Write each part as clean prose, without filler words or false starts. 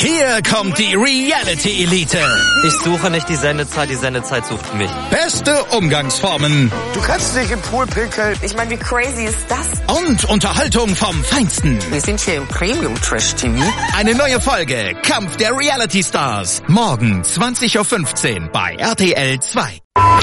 Hier kommt die Reality Elite. Ich suche nicht die Sendezeit sucht mich. Beste Umgangsformen. Du kannst nicht im Pool pinkeln. Ich meine, wie crazy ist das? Und Unterhaltung vom Feinsten. Wir sind hier im Premium-Trash-TV. Eine neue Folge Kampf der Reality Stars. Morgen 20.15 Uhr bei RTL 2.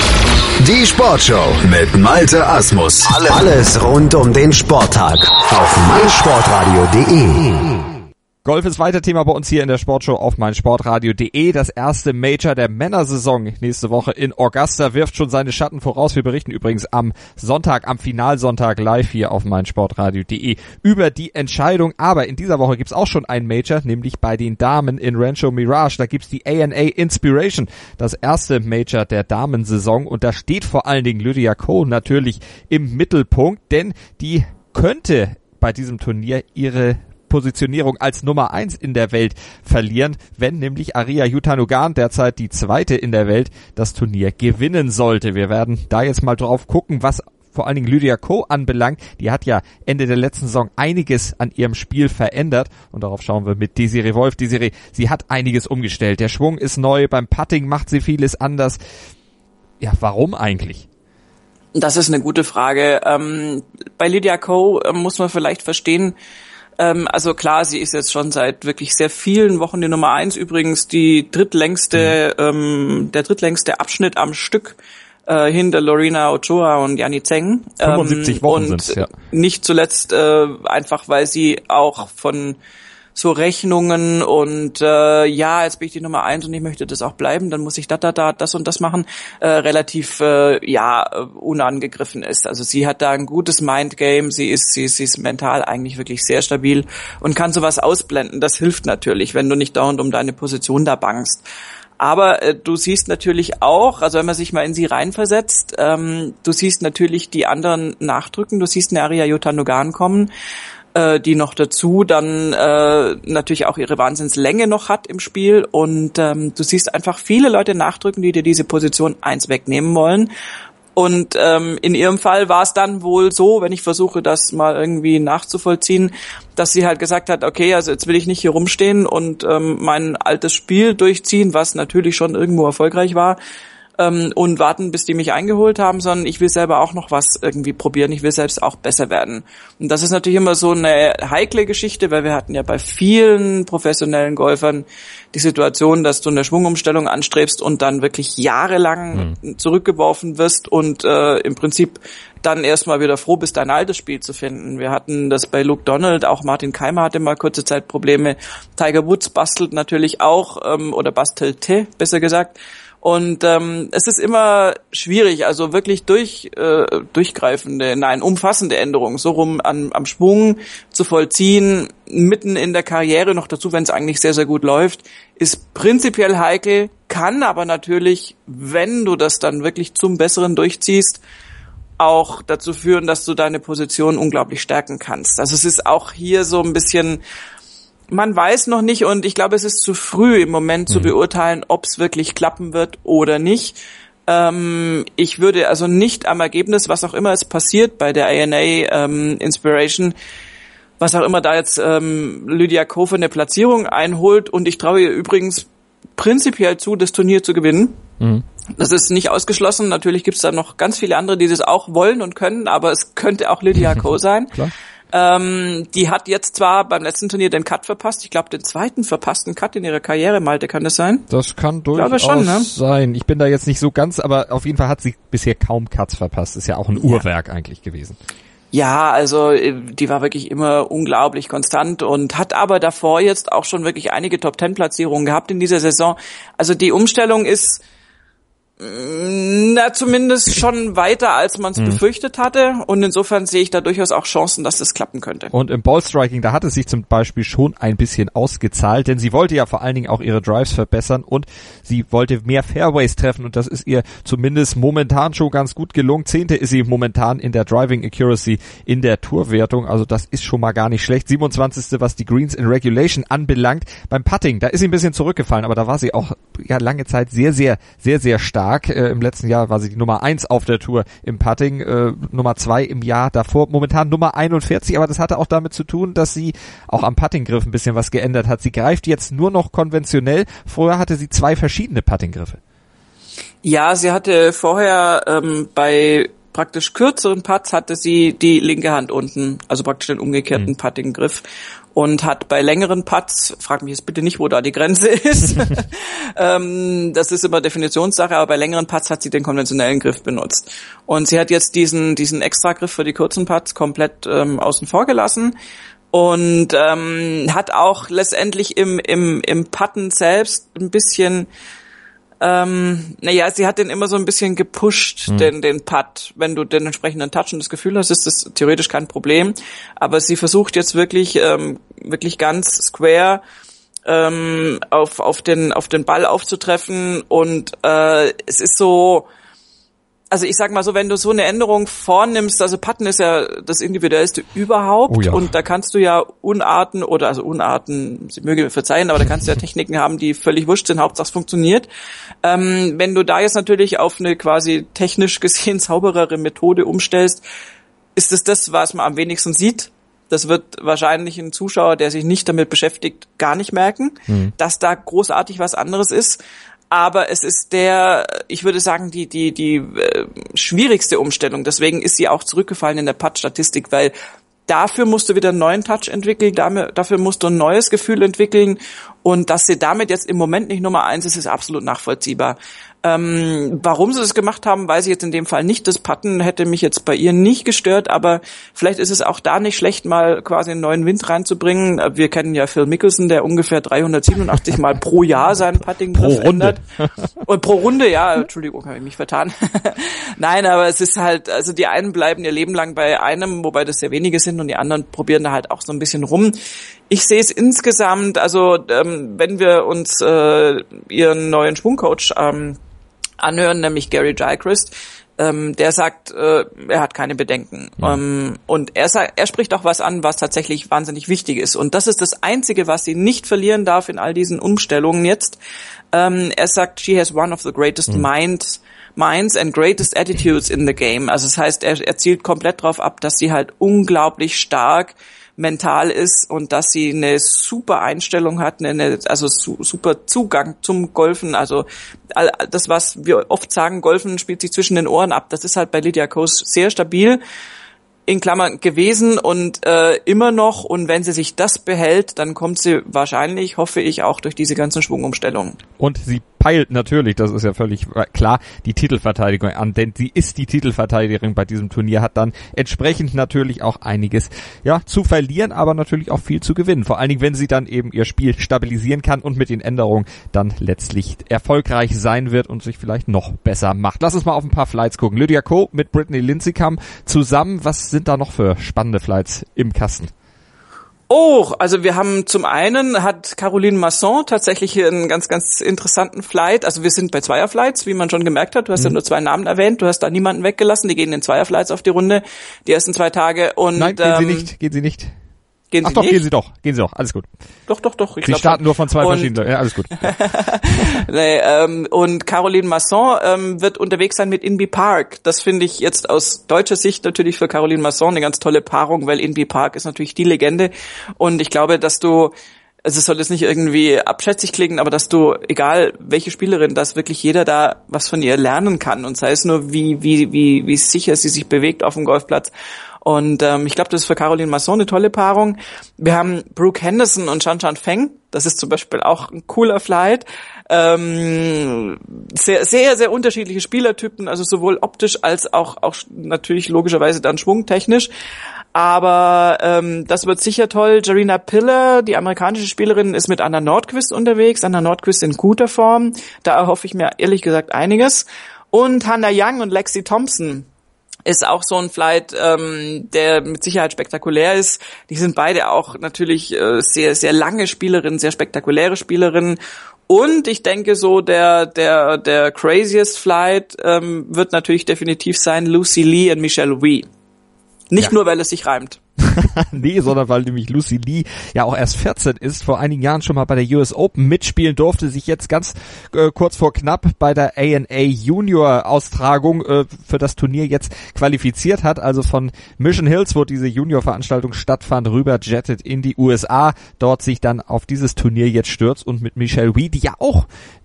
Die Sportshow mit Malte Asmus. Alles rund um den Sporttag auf meinsportradio.de. Golf ist weiter Thema bei uns hier in der Sportshow auf meinsportradio.de. Das erste Major der Männersaison nächste Woche in Augusta wirft schon seine Schatten voraus. Wir berichten übrigens am Sonntag, am Finalsonntag live hier auf meinsportradio.de über die Entscheidung. Aber in dieser Woche gibt's auch schon ein Major, nämlich bei den Damen in Rancho Mirage. Da gibt's die ANA Inspiration, das erste Major der Damensaison. Und da steht vor allen Dingen Lydia Ko natürlich im Mittelpunkt, denn die könnte bei diesem Turnier ihre Positionierung als Nummer 1 in der Welt verlieren, wenn nämlich Ariya Jutanugarn, derzeit die zweite in der Welt, das Turnier gewinnen sollte. Wir werden da jetzt mal drauf gucken, was vor allen Dingen Lydia Ko anbelangt. Die hat ja Ende der letzten Saison einiges an ihrem Spiel verändert und darauf schauen wir mit Desiree Wolf. Desiree, sie hat einiges umgestellt. Der Schwung ist neu, beim Putting macht sie vieles anders. Ja, warum eigentlich? Das ist eine gute Frage. Bei Lydia Ko muss man vielleicht verstehen, also klar, sie ist jetzt schon seit wirklich sehr vielen Wochen die Nummer 1. Übrigens der drittlängste Abschnitt am Stück hinter Lorena Ochoa und Yani Tseng. 75 Wochen sind's, ja. Nicht zuletzt einfach, weil sie auch von so Rechnungen und jetzt bin ich die Nummer 1 und ich möchte das auch bleiben, dann muss ich das und das machen, relativ unangegriffen ist. Also sie hat da ein gutes Mindgame, sie ist mental eigentlich wirklich sehr stabil und kann sowas ausblenden. Das hilft natürlich, wenn du nicht dauernd um deine Position da bangst. Aber du siehst natürlich auch, also wenn man sich mal in sie reinversetzt, du siehst natürlich die anderen nachdrücken, du siehst eine Ariya Jutanugarn kommen, die noch dazu dann natürlich auch ihre Wahnsinnslänge noch hat im Spiel und du siehst einfach viele Leute nachdrücken, die dir diese Position 1 wegnehmen wollen. Und in ihrem Fall war es dann wohl so, wenn ich versuche, das mal irgendwie nachzuvollziehen, dass sie halt gesagt hat, okay, also jetzt will ich nicht hier rumstehen und mein altes Spiel durchziehen, was natürlich schon irgendwo erfolgreich war, und warten, bis die mich eingeholt haben, sondern ich will selber auch noch was irgendwie probieren, ich will selbst auch besser werden. Und das ist natürlich immer so eine heikle Geschichte, weil wir hatten ja bei vielen professionellen Golfern die Situation, dass du eine Schwungumstellung anstrebst und dann wirklich jahrelang zurückgeworfen wirst und im Prinzip dann erstmal wieder froh bist, dein altes Spiel zu finden. Wir hatten das bei Luke Donald, auch Martin Keimer hatte mal kurze Zeit Probleme. Tiger Woods bastelt natürlich auch, oder bastelte, besser gesagt. Und es ist immer schwierig, also wirklich umfassende Änderungen, so rum am Schwung zu vollziehen, mitten in der Karriere, noch dazu, wenn es eigentlich sehr, sehr gut läuft, ist prinzipiell heikel, kann aber natürlich, wenn du das dann wirklich zum Besseren durchziehst, auch dazu führen, dass du deine Position unglaublich stärken kannst. Also es ist auch hier so ein bisschen, man weiß noch nicht und ich glaube, es ist zu früh im Moment zu beurteilen, ob es wirklich klappen wird oder nicht. Ich würde also nicht am Ergebnis, was auch immer es passiert bei der ANA Inspiration, was auch immer da jetzt Lydia Ko für eine Platzierung einholt und ich traue ihr übrigens prinzipiell zu, das Turnier zu gewinnen. Das ist nicht ausgeschlossen. Natürlich gibt es da noch ganz viele andere, die das auch wollen und können, aber es könnte auch Lydia Ko sein. Klar. Die hat jetzt zwar beim letzten Turnier den Cut verpasst, ich glaube den zweiten verpassten Cut in ihrer Karriere, Malte, kann das sein? Das kann durchaus schon, ne? sein. Ich bin da jetzt nicht so ganz, aber auf jeden Fall hat sie bisher kaum Cuts verpasst. Ist ja auch ein Uhrwerk eigentlich gewesen. Ja, also die war wirklich immer unglaublich konstant und hat aber davor jetzt auch schon wirklich einige Top-10-Platzierungen gehabt in dieser Saison. Also die Umstellung ist zumindest schon weiter, als man es befürchtet hatte. Und insofern sehe ich da durchaus auch Chancen, dass das klappen könnte. Und im Ballstriking, da hat es sich zum Beispiel schon ein bisschen ausgezahlt, denn sie wollte ja vor allen Dingen auch ihre Drives verbessern und sie wollte mehr Fairways treffen und das ist ihr zumindest momentan schon ganz gut gelungen. 10. ist sie momentan in der Driving Accuracy in der Tourwertung, also das ist schon mal gar nicht schlecht. 27. was die Greens in Regulation anbelangt. Beim Putting, da ist sie ein bisschen zurückgefallen, aber da war sie auch lange Zeit sehr, sehr, sehr, sehr stark. stark. Im letzten Jahr war sie die Nummer 1 auf der Tour im Putting, Nummer 2 im Jahr davor, momentan Nummer 41, aber das hatte auch damit zu tun, dass sie auch am Puttinggriff ein bisschen was geändert hat. Sie greift jetzt nur noch konventionell. Vorher hatte sie 2 verschiedene Puttinggriffe. Ja, sie hatte vorher bei praktisch kürzeren Putts hatte sie die linke Hand unten, also praktisch den umgekehrten Puttinggriff, und hat bei längeren Putts, frag mich jetzt bitte nicht, wo da die Grenze ist, das ist immer Definitionssache, aber bei längeren Putts hat sie den konventionellen Griff benutzt. Und sie hat jetzt diesen Extragriff für die kurzen Putts komplett außen vor gelassen und hat auch letztendlich im Putten selbst ein bisschen sie hat den immer so ein bisschen gepusht, den Putt. Wenn du den entsprechenden Touch und das Gefühl hast, ist das theoretisch kein Problem. Aber sie versucht jetzt wirklich ganz square auf den Ball aufzutreffen und es ist so, also ich sag mal so, wenn du so eine Änderung vornimmst, also Putten ist ja das Individuellste überhaupt und da kannst du ja Unarten, Sie möge mir verzeihen, aber da kannst du ja Techniken haben, die völlig wurscht sind, Hauptsache es funktioniert. Wenn du da jetzt natürlich auf eine quasi technisch gesehen sauberere Methode umstellst, ist es das, was man am wenigsten sieht. Das wird wahrscheinlich ein Zuschauer, der sich nicht damit beschäftigt, gar nicht merken, dass da großartig was anderes ist. Aber es ist ich würde sagen, die schwierigste Umstellung. Deswegen ist sie auch zurückgefallen in der Putt-Statistik, weil dafür musst du wieder einen neuen Touch entwickeln, dafür musst du ein neues Gefühl entwickeln. Und dass sie damit jetzt im Moment nicht Nummer 1 ist absolut nachvollziehbar. Warum sie das gemacht haben, weiß ich jetzt in dem Fall nicht. Das Putten hätte mich jetzt bei ihr nicht gestört, aber vielleicht ist es auch da nicht schlecht, mal quasi einen neuen Wind reinzubringen. Wir kennen ja Phil Mickelson, der ungefähr 387 Mal pro Jahr seinen Putting-Griff ändert. Und pro Runde, ja, Entschuldigung, habe ich mich vertan. Nein, aber es ist halt, also die einen bleiben ihr Leben lang bei einem, wobei das sehr wenige sind, und die anderen probieren da halt auch so ein bisschen rum. Ich sehe es insgesamt, also wenn wir uns ihren neuen Schwungcoach anhören, nämlich Gary Gilchrist, der sagt, er hat keine Bedenken. Und er spricht auch was an, was tatsächlich wahnsinnig wichtig ist. Und das ist das Einzige, was sie nicht verlieren darf in all diesen Umstellungen jetzt. Er sagt, she has one of the greatest minds and greatest attitudes in the game. Also das heißt, er zielt komplett drauf ab, dass sie halt unglaublich stark mental ist und dass sie eine super Einstellung hat, super Zugang zum Golfen. Also das, was wir oft sagen, Golfen spielt sich zwischen den Ohren ab. Das ist halt bei Lydia Ko sehr stabil, in Klammern gewesen und immer noch. Und wenn sie sich das behält, dann kommt sie wahrscheinlich, hoffe ich, auch durch diese ganzen Schwungumstellungen. Und sie peilt natürlich, das ist ja völlig klar, die Titelverteidigung an, denn sie ist die Titelverteidigerin bei diesem Turnier, hat dann entsprechend natürlich auch einiges zu verlieren, aber natürlich auch viel zu gewinnen. Vor allen Dingen, wenn sie dann eben ihr Spiel stabilisieren kann und mit den Änderungen dann letztlich erfolgreich sein wird und sich vielleicht noch besser macht. Lass uns mal auf ein paar Flights gucken. Lydia Ko mit Brittany Lincicome zusammen. Was sind da noch für spannende Flights im Kasten? Oh, also wir haben zum einen, hat Caroline Masson tatsächlich hier einen ganz, ganz interessanten Flight. Also wir sind bei Zweierflights, wie man schon gemerkt hat. Du hast ja nur 2 Namen erwähnt. Du hast da niemanden weggelassen. Die gehen in Zweierflights auf die Runde, die ersten 2 Tage. Und nein, gehen sie nicht. Gehen sie nicht. Gehen Ach Sie doch, nicht? gehen Sie doch, alles gut. Doch. Sie starten nur von 2 verschiedenen, ja, alles gut. Und Caroline Masson wird unterwegs sein mit Inbee Park. Das finde ich jetzt aus deutscher Sicht natürlich für Caroline Masson eine ganz tolle Paarung, weil Inbee Park ist natürlich die Legende. Und ich glaube, dass also es soll jetzt nicht irgendwie abschätzig klingen, aber dass du, egal welche Spielerin, dass wirklich jeder da was von ihr lernen kann. Und sei es nur, wie sicher sie sich bewegt auf dem Golfplatz. Und ich glaube, das ist für Caroline Masson eine tolle Paarung. Wir haben Brooke Henderson und Shan Feng. Das ist zum Beispiel auch ein cooler Flight. Sehr, sehr, sehr unterschiedliche Spielertypen, also sowohl optisch als auch natürlich logischerweise dann schwungtechnisch. Aber das wird sicher toll. Jarina Piller, die amerikanische Spielerin, ist mit Anna Nordqvist unterwegs. Anna Nordqvist in guter Form. Da erhoffe ich mir ehrlich gesagt einiges. Und Hannah Young und Lexi Thompson ist auch so ein Flight, der mit Sicherheit spektakulär ist. Die sind beide auch natürlich sehr, sehr lange Spielerinnen, sehr spektakuläre Spielerinnen. Und ich denke so, der craziest Flight wird natürlich definitiv sein Lucy Lee und Michelle Wie. Nicht nur, weil es sich reimt. Nee, sondern weil nämlich Lucy Lee ja auch erst 14 ist, vor einigen Jahren schon mal bei der US Open mitspielen durfte, sich jetzt ganz kurz vor knapp bei der ANA Junior Austragung für das Turnier jetzt qualifiziert hat, also von Mission Hills, wo diese Junior-Veranstaltung stattfand, rüber jettet in die USA, dort sich dann auf dieses Turnier jetzt stürzt und mit Michelle Wie, die ja auch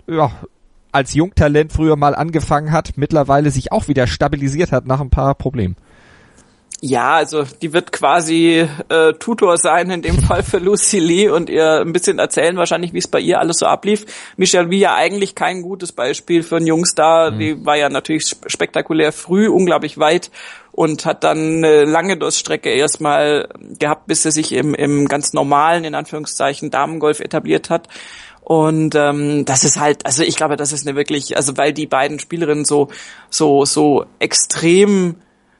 als Jungtalent früher mal angefangen hat, mittlerweile sich auch wieder stabilisiert hat nach ein paar Problemen. Ja, also die wird quasi Tutor sein in dem Fall für Lucy Lee und ihr ein bisschen erzählen wahrscheinlich, wie es bei ihr alles so ablief. Michelle Wie ja eigentlich kein gutes Beispiel für einen Jungstar. Die war ja natürlich spektakulär früh, unglaublich weit und hat dann eine lange Durststrecke erstmal gehabt, bis sie sich im ganz normalen, in Anführungszeichen, Damengolf etabliert hat. Und das ist halt, also ich glaube, das ist eine wirklich, also weil die beiden Spielerinnen so extrem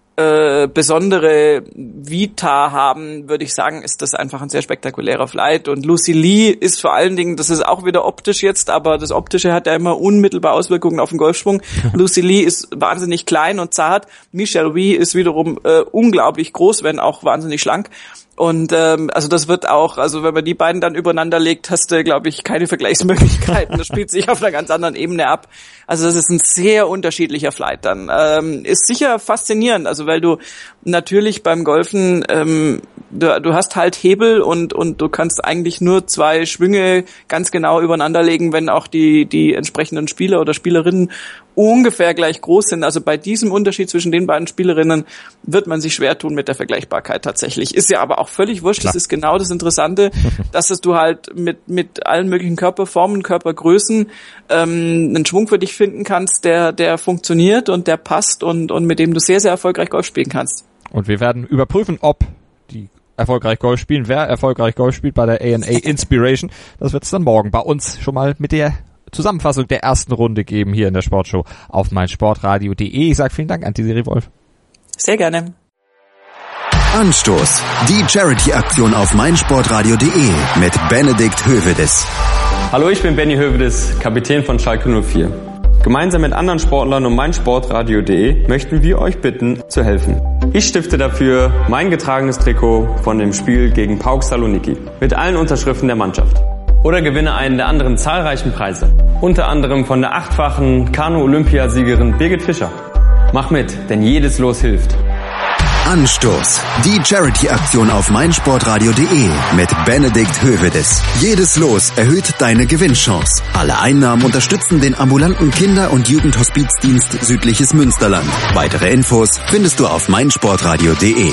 besondere Vita haben, würde ich sagen, ist das einfach ein sehr spektakulärer Flight. Und Lucy Lee ist vor allen Dingen, das ist auch wieder optisch jetzt, aber das Optische hat ja immer unmittelbar Auswirkungen auf den Golfschwung. Lucy Lee ist wahnsinnig klein und zart. Michelle Wie ist wiederum unglaublich groß, wenn auch wahnsinnig schlank. Und also das wird auch, also wenn man die beiden dann übereinander legt, hast du, glaube ich, keine Vergleichsmöglichkeiten. Das spielt sich auf einer ganz anderen Ebene ab. Also das ist ein sehr unterschiedlicher Flight dann. Ist sicher faszinierend, also weil du natürlich beim Golfen, du hast halt Hebel und du kannst eigentlich nur 2 Schwünge ganz genau übereinander legen, wenn auch die entsprechenden Spieler oder Spielerinnen ungefähr gleich groß sind. Also bei diesem Unterschied zwischen den beiden Spielerinnen wird man sich schwer tun mit der Vergleichbarkeit tatsächlich. Ist ja aber auch völlig wurscht. Klar. Das ist genau das Interessante, dass du halt mit allen möglichen Körperformen, Körpergrößen einen Schwung für dich finden kannst, der funktioniert und der passt und mit dem du sehr, sehr erfolgreich Golf spielen kannst. Und wir werden überprüfen, ob die erfolgreich Golf spielen, wer erfolgreich Golf spielt bei der ANA Inspiration. Das wird es dann morgen bei uns schon mal mit der Zusammenfassung der ersten Runde geben hier in der Sportshow auf meinsportradio.de. Ich sage vielen Dank an Desiree Wolf. Sehr gerne. Anstoß. Die Charity-Aktion auf meinsportradio.de mit Benedikt Hövedes. Hallo, ich bin Benny Hövedes, Kapitän von Schalke 04. Gemeinsam mit anderen Sportlern und meinsportradio.de möchten wir euch bitten, zu helfen. Ich stifte dafür mein getragenes Trikot von dem Spiel gegen PAOK Saloniki mit allen Unterschriften der Mannschaft. Oder gewinne einen der anderen zahlreichen Preise. Unter anderem von der 8-fachen Kanu-Olympiasiegerin Birgit Fischer. Mach mit, denn jedes Los hilft. Anstoß. Die Charity-Aktion auf meinsportradio.de mit Benedikt Hövedes. Jedes Los erhöht deine Gewinnchance. Alle Einnahmen unterstützen den ambulanten Kinder- und Jugendhospizdienst Südliches Münsterland. Weitere Infos findest du auf meinsportradio.de.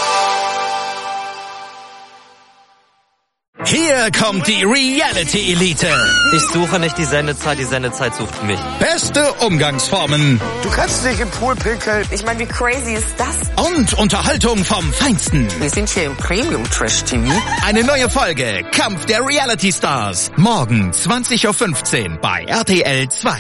Hier kommt die Reality Elite. Ich suche nicht die Sendezeit sucht mich. Beste Umgangsformen. Du kannst nicht im Pool pinkeln. Ich meine, wie crazy ist das? Und Unterhaltung vom Feinsten. Wir sind hier im Premium Trash TV. Eine neue Folge Kampf der Reality Stars. Morgen 20.15 Uhr bei RTL 2.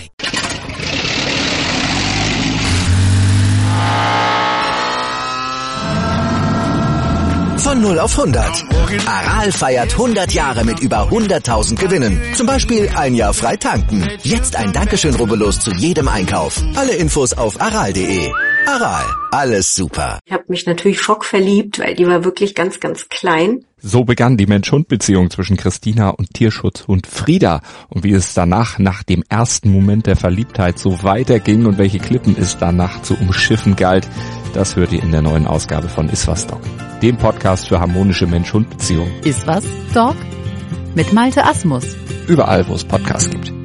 Von 0 auf 100. Aral feiert 100 Jahre mit über 100.000 Gewinnen. Zum Beispiel ein Jahr frei tanken. Jetzt ein Dankeschön, rubbellos zu jedem Einkauf. Alle Infos auf aral.de. Aral, alles super. Ich habe mich natürlich schockverliebt, weil die war wirklich ganz, ganz klein. So begann die Mensch-Hund-Beziehung zwischen Christina und Tierschutzhund Frieda. Und wie es danach, nach dem ersten Moment der Verliebtheit, so weiterging und welche Klippen es danach zu umschiffen galt, das hört ihr in der neuen Ausgabe von Iswas Dog, dem Podcast für harmonische Mensch-Hund-Beziehungen. Iswas Dog mit Malte Asmus. Überall, wo es Podcasts gibt.